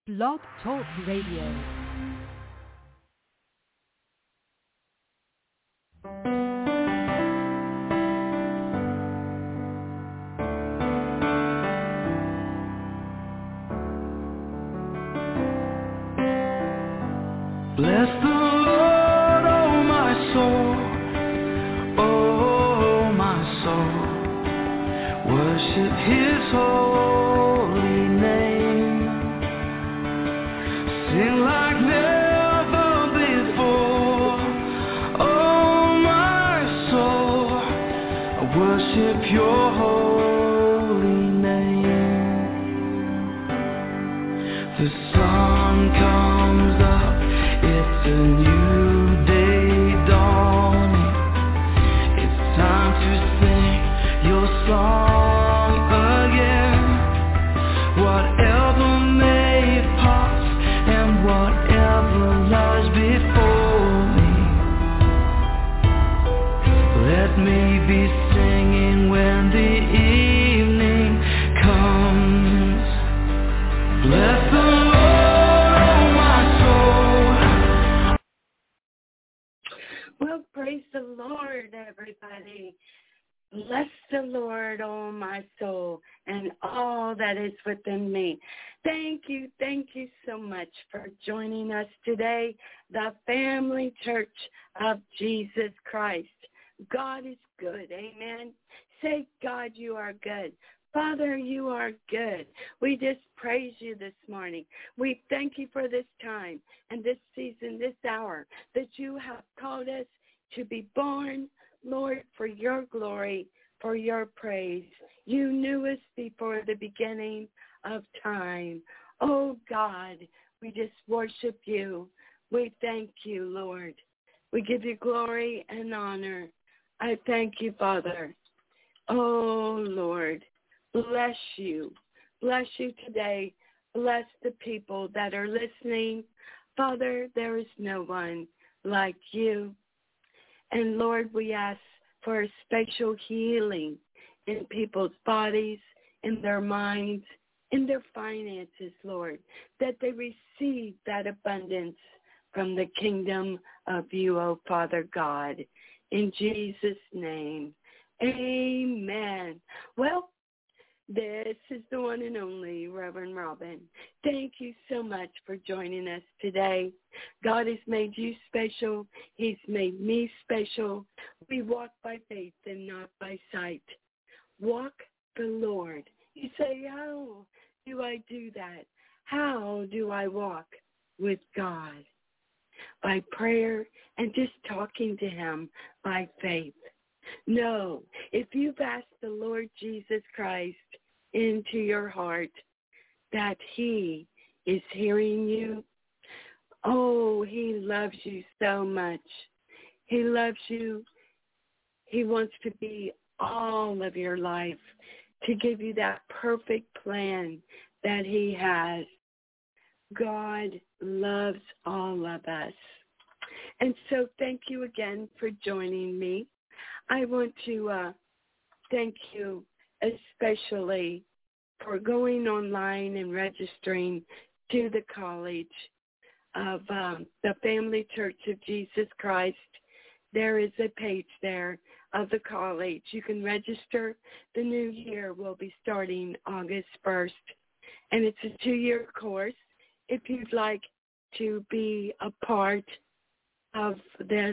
Blog Talk Radio. Bless the Lord, oh my soul, oh my soul. Worship His holy name. Sing like never before, oh my soul. I worship Your holy name. The sun comes up. It's a new day dawning. It's time to sing Your song again. Whatever may pass and whatever lies before me, let me be singing when the evening comes. Bless the Well, praise the Lord, everybody. Bless the Lord, oh my soul, and all that is within me. Thank you so much for joining us today, the Family Church of Jesus Christ. God is good, amen. Say, God, You are good. Father, You are good. We just praise You this morning. We thank You for this time and this season, this hour, that You have called us to be born, Lord, for Your glory, for Your praise. You knew us before the beginning of time. Oh, God, we just worship You. We thank You, Lord. We give You glory and honor. I thank You, Father. Oh, Lord. Bless You. Bless You today. Bless the people that are listening. Father, there is no one like You. And Lord, we ask for a special healing in people's bodies, in their minds, in their finances, Lord, that they receive that abundance from the kingdom of You, oh Father God. In Jesus' name, amen. Well, this is the one and only Reverend Robin. Thank you so much for joining us today. God has made you special. He's made me special. We walk by faith and not by sight. Walk the Lord. You say, how do I do that? How do I walk with God? By prayer and just talking to Him by faith. No, if you've asked the Lord Jesus Christ into your heart that He is hearing you, oh, He loves you so much. He loves you. He wants to be all of your life, to give you that perfect plan that He has. God loves all of us. And so thank you again for joining me. I want to thank you especially for going online and registering to the College of the Family Church of Jesus Christ. There is a page there of the college. You can register. The new year will be starting August 1st, and it's a 2-year course. If you'd like to be a part of this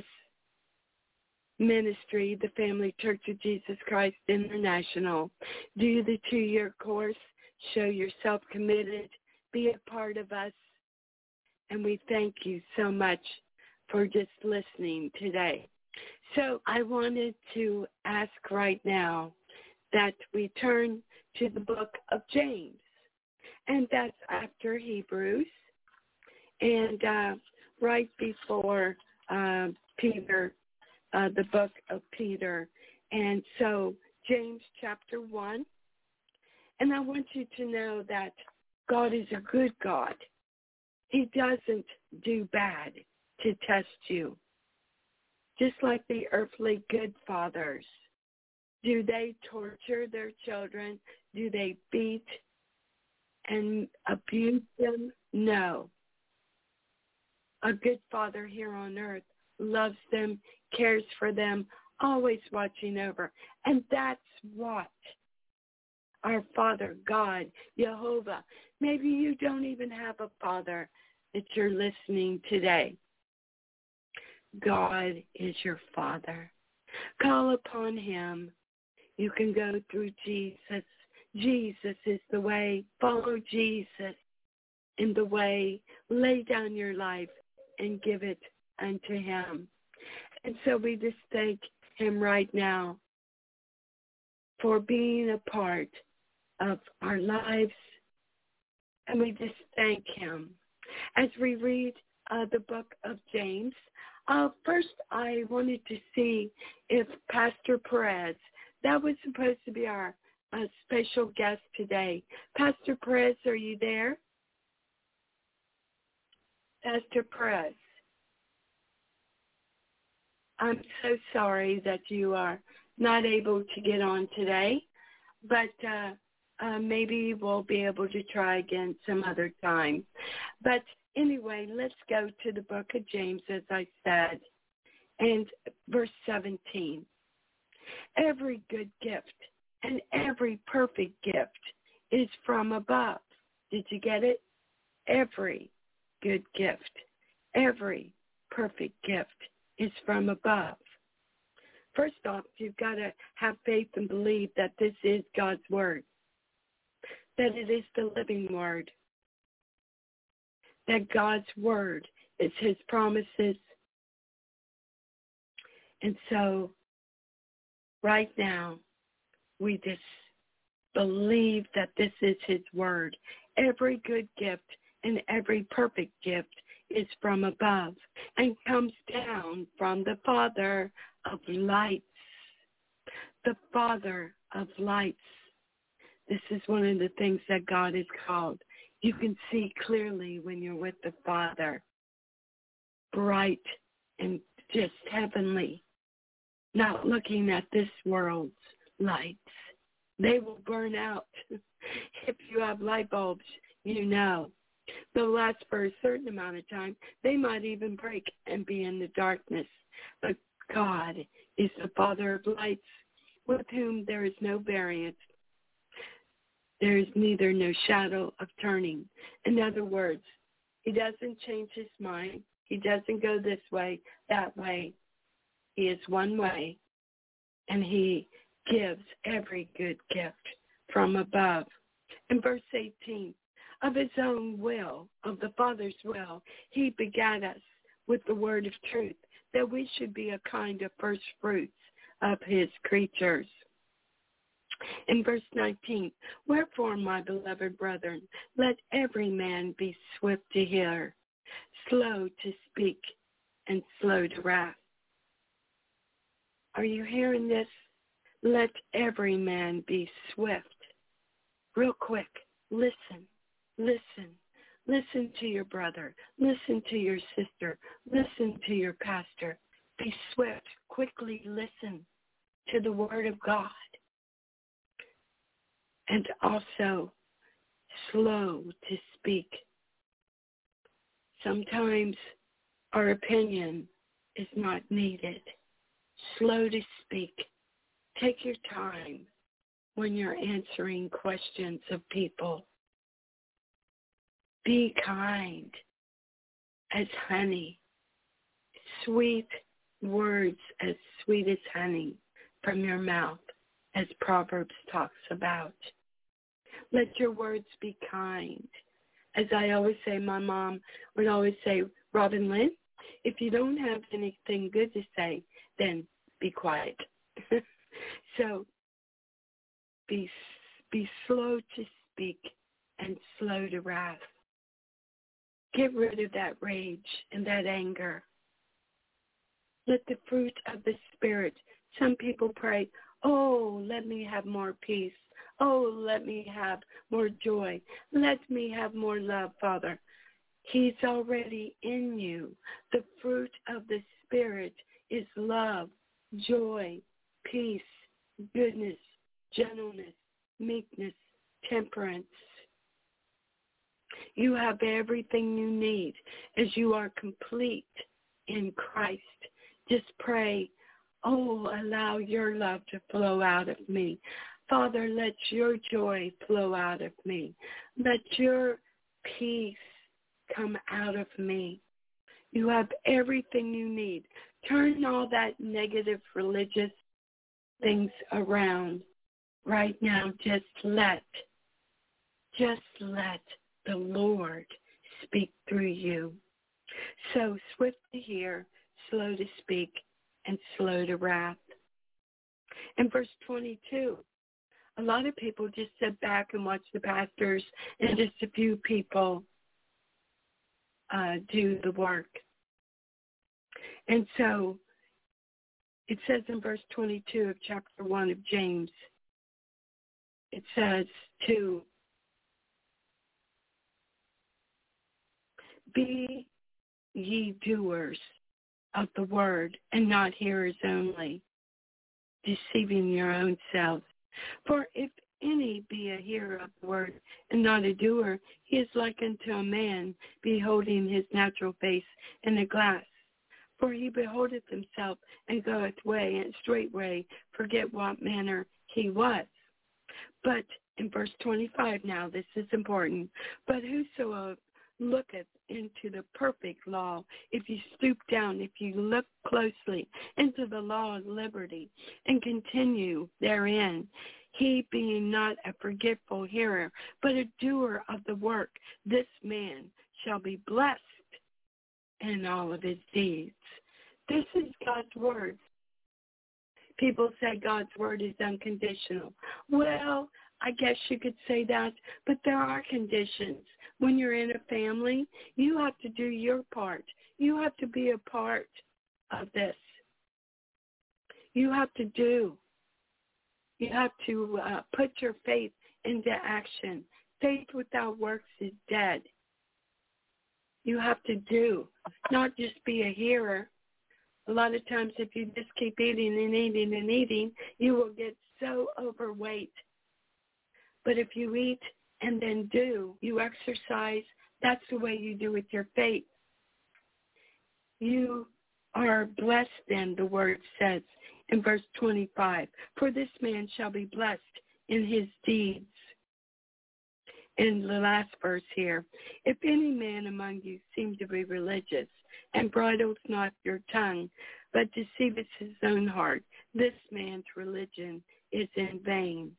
ministry, the Family Church of Jesus Christ International, do the 2-year course, show yourself committed, be a part of us, and we thank you so much for just listening today. So I wanted to ask right now that we turn to the book of James, and that's after Hebrews, and right before Peter, the book of Peter. And so James chapter 1. And I want you to know that God is a good God. He doesn't do bad to test you. Just like the earthly good fathers. Do they torture their children? Do they beat and abuse them? No. A good father here on earth loves them, cares for them, always watching over. And that's what our Father, God, Jehovah. Maybe you don't even have a father that you're listening today. God is your Father. Call upon him. You can go through Jesus. Jesus is the way. Follow Jesus in the way. Lay down your life and give it unto him. And so we just thank him right now for being a part of our lives. And we just thank him. As we read the book of James, first I wanted to see if Pastor Perez, that was supposed to be our special guest today. Pastor Perez, are you there? Pastor Perez. I'm so sorry that you are not able to get on today, but maybe we'll be able to try again some other time. But anyway, let's go to the book of James, as I said, and verse 17. Every good gift and every perfect gift is from above. Did you get it? Every good gift, every perfect gift is from above. First off, you've got to have faith and believe that this is God's word, that it is the living word, that God's word is his promises. And so right now, we just believe that this is his word. Every good gift and every perfect gift is from above and comes down from the Father of lights. The Father of lights. This is one of the things that God is called. You can see clearly when you're with the Father. Bright and just heavenly. Not looking at this world's lights. They will burn out. If you have light bulbs, you know. They'll last for a certain amount of time. They might even break and be in the darkness. But God is the Father of lights, with whom there is no variance. There is neither no shadow of turning. In other words, he doesn't change his mind. He doesn't go this way, that way. He is one way, and he gives every good gift from above. In verse 18, of his own will, of the Father's will, he begat us with the word of truth, that we should be a kind of first fruits of his creatures. In verse 19, wherefore, my beloved brethren, let every man be swift to hear, slow to speak, and slow to wrath. Are you hearing this? Let every man be swift. Real quick, listen. Listen. Listen to your brother. Listen to your sister. Listen to your pastor. Be swift. Quickly listen to the word of God. And also slow to speak. Sometimes our opinion is not needed. Slow to speak. Take your time when you're answering questions of people. Be kind as honey, sweet words as sweet as honey from your mouth, as Proverbs talks about. Let your words be kind. As I always say, my mom would always say, Robin Lynn, if you don't have anything good to say, then be quiet. So be slow to speak and slow to wrath. Get rid of that rage and that anger. Let the fruit of the Spirit. Some people pray, oh, let me have more peace. Oh, let me have more joy. Let me have more love, Father. He's already in you. The fruit of the Spirit is love, joy, peace, goodness, gentleness, meekness, temperance. You have everything you need as you are complete in Christ. Just pray, oh, allow your love to flow out of me. Father, let your joy flow out of me. Let your peace come out of me. You have everything you need. Turn all that negative religious things around right now. Just let the Lord speak through you. So swift to hear, slow to speak, and slow to wrath. In verse 22, a lot of people just sit back and watch the pastors and just a few people do the work. And so it says in verse 22 of chapter 1 of James, it says to be ye doers of the word and not hearers only, deceiving your own selves. For if any be a hearer of the word and not a doer, he is like unto a man beholding his natural face in a glass. For he beholdeth himself and goeth away, and straightway forget what manner he was. But in verse 25 now, this is important. But whosoever looketh into the perfect law, if you stoop down, if you look closely into the law of liberty and continue therein, he being not a forgetful hearer, but a doer of the work, this man shall be blessed in all of his deeds. This is God's word. People say God's word is unconditional. Well, I guess you could say that, but there are conditions. When you're in a family, you have to do your part. You have to be a part of this. You have to do. You have to put your faith into action. Faith without works is dead. You have to do, not just be a hearer. A lot of times if you just keep eating and eating and eating, you will get so overweight. But if you eat and then do, you exercise, that's the way you do with your faith. You are blessed then, the word says in verse 25, for this man shall be blessed in his deeds. In the last verse here, if any man among you seem to be religious and bridles not your tongue, but deceiveth his own heart, this man's religion is in vain.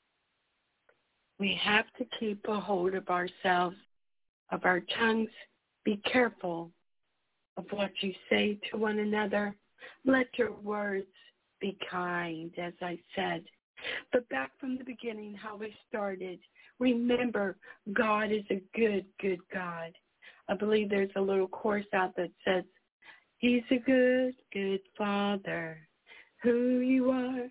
We have to keep a hold of ourselves, of our tongues. Be careful of what you say to one another. Let your words be kind, as I said. But back from the beginning, how we started, remember, God is a good, good God. I believe there's a little chorus out that says, he's a good, good Father. Who you are,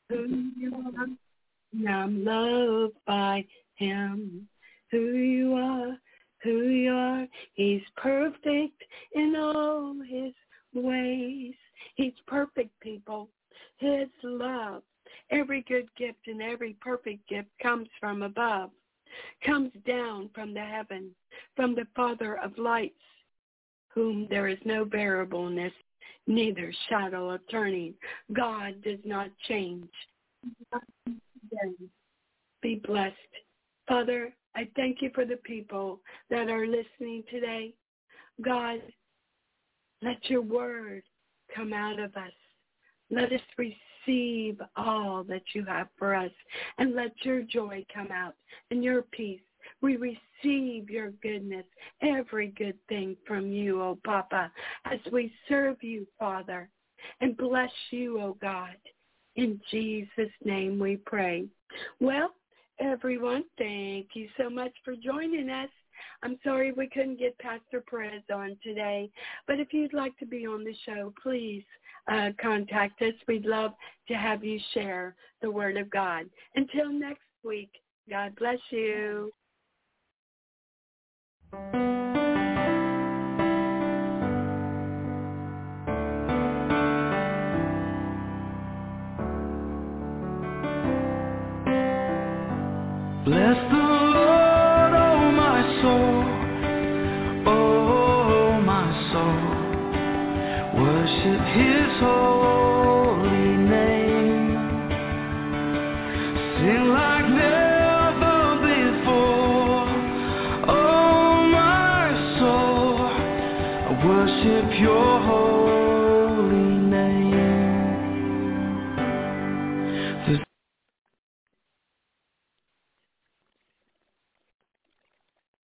and I'm loved by him. Who you are, he's perfect in all his ways. He's perfect, people. His love, every good gift and every perfect gift comes from above, comes down from the heaven, from the Father of lights, whom there is no variableness, neither shadow of turning. God does not change. Be blessed. Father, I thank you for the people that are listening today. God, let your word come out of us. Let us receive all that you have for us, and let your joy come out and your peace. We receive your goodness, every good thing from you, O Papa, as we serve you, Father, and bless you, O God. In Jesus' name we pray. Well, everyone, thank you so much for joining us. I'm sorry we couldn't get Pastor Perez on today, but if you'd like to be on the show, please contact us. We'd love to have you share the Word of God. Until next week, God bless you. Bless the Lord, oh my soul, soul. Worship his holy name. Sing like never before. Oh my soul, I worship your holy name.